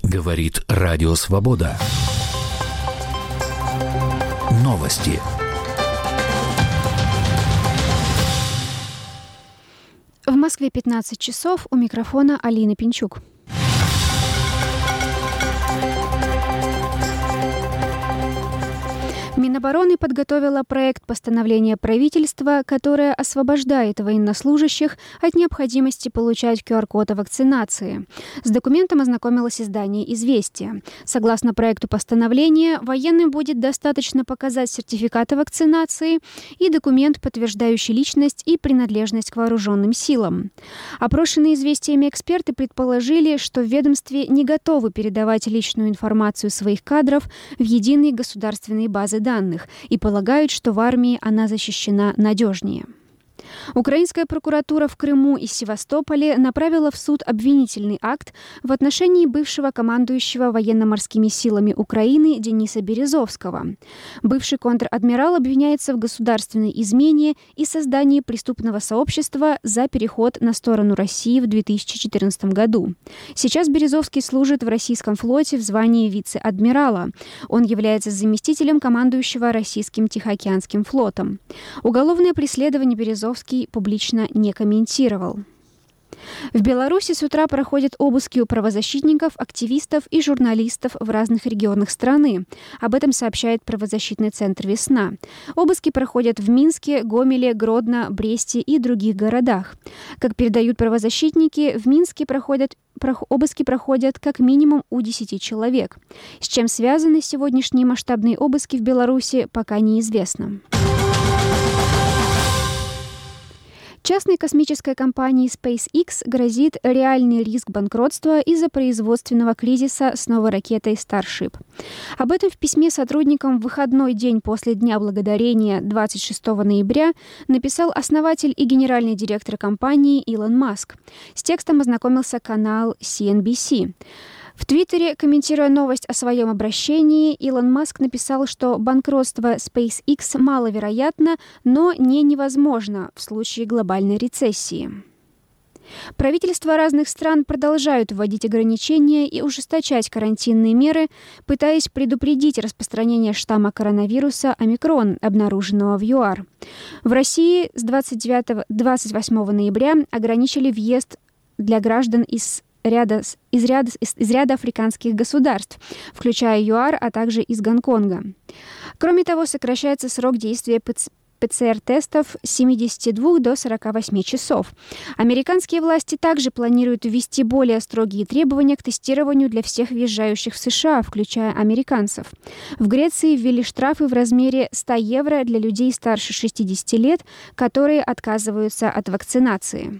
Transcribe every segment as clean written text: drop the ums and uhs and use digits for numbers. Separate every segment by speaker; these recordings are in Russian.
Speaker 1: Говорит Радио Свобода. Новости.
Speaker 2: В Москве 15 часов. У микрофона Алина Пинчук. Минобороны подготовила проект постановления правительства, которое освобождает военнослужащих от необходимости получать QR-код о вакцинации. С документом ознакомилось издание «Известия». Согласно проекту постановления, военным будет достаточно показать сертификат о вакцинации и документ, подтверждающий личность и принадлежность к вооруженным силам. Опрошенные «Известиями» эксперты предположили, что в ведомстве не готовы передавать личную информацию своих кадров в единые государственные базы данных и полагают, что в армии она защищена надежнее. Украинская прокуратура в Крыму и Севастополе направила в суд обвинительный акт в отношении бывшего командующего военно-морскими силами Украины Дениса Березовского. Бывший контр-адмирал обвиняется в государственной измене и создании преступного сообщества за переход на сторону России в 2014 году. Сейчас Березовский служит в российском флоте в звании вице-адмирала. Он является заместителем командующего российским Тихоокеанским флотом. Уголовное преследование Березовский публично не комментировал. В Беларуси с утра проходят обыски у правозащитников, активистов и журналистов в разных регионах страны. Об этом сообщает правозащитный центр «Весна». Обыски проходят в Минске, Гомеле, Гродно, Бресте и других городах. Как передают правозащитники, в Минске обыски проходят как минимум у 10 человек. С чем связаны сегодняшние масштабные обыски в Беларуси, пока неизвестно. Частной космической компании SpaceX грозит реальный риск банкротства из-за производственного кризиса с новой ракетой Starship. Об этом в письме сотрудникам в выходной день после Дня Благодарения 26 ноября написал основатель и генеральный директор компании Илон Маск. С текстом ознакомился канал CNBC. В Твиттере, комментируя новость о своем обращении, Илон Маск написал, что банкротство SpaceX маловероятно, но не невозможно в случае глобальной рецессии. Правительства разных стран продолжают вводить ограничения и ужесточать карантинные меры, пытаясь предупредить распространение штамма коронавируса омикрон, обнаруженного в ЮАР. В России с 28 ноября ограничили въезд для граждан из ряда африканских государств, включая ЮАР, а также из Гонконга. Кроме того, сокращается срок действия ПЦР-тестов с 72 до 48 часов. Американские власти также планируют ввести более строгие требования к тестированию для всех въезжающих в США, включая американцев. В Греции ввели штрафы в размере 100 евро для людей старше 60 лет, которые отказываются от вакцинации.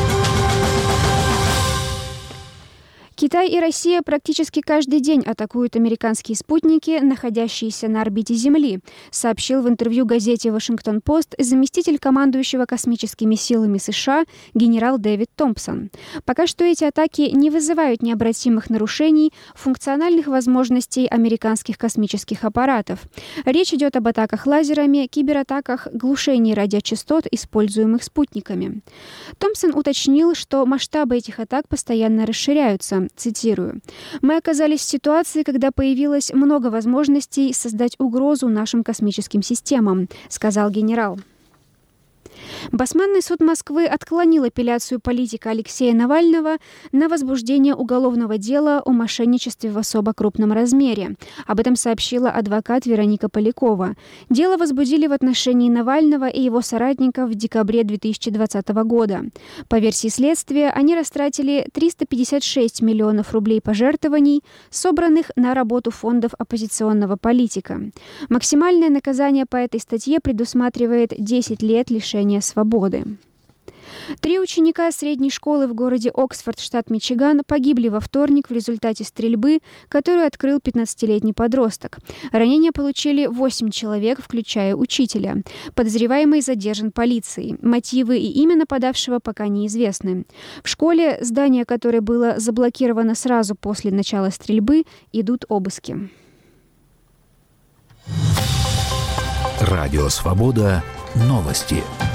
Speaker 2: Китай и Россия практически каждый день атакуют американские спутники, находящиеся на орбите Земли, сообщил в интервью газете «Вашингтон-Пост» заместитель командующего космическими силами США генерал Дэвид Томпсон. Пока что эти атаки не вызывают необратимых нарушений функциональных возможностей американских космических аппаратов. Речь идет об атаках лазерами, кибератаках, глушении радиочастот, используемых спутниками. Томпсон уточнил, что масштабы этих атак постоянно расширяются. Цитирую: «Мы оказались в ситуации, когда появилось много возможностей создать угрозу нашим космическим системам», сказал генерал. Басманный суд Москвы отклонил апелляцию политика Алексея Навального на возбуждение уголовного дела о мошенничестве в особо крупном размере. Об этом сообщила адвокат Вероника Полякова. Дело возбудили в отношении Навального и его соратников в декабре 2020 года. По версии следствия, они растратили 356 миллионов рублей пожертвований, собранных на работу фондов оппозиционного политика. Максимальное наказание по этой статье предусматривает 10 лет лишения свободы. 3 ученика средней школы в городе Оксфорд, штат Мичиган, погибли во вторник в результате стрельбы, которую открыл 15-летний подросток. Ранения получили 8 человек, включая учителя. Подозреваемый задержан полицией. Мотивы и имя нападавшего пока неизвестны. В школе, здание которой было заблокировано сразу после начала стрельбы, идут обыски.
Speaker 1: Радио Свобода. Новости.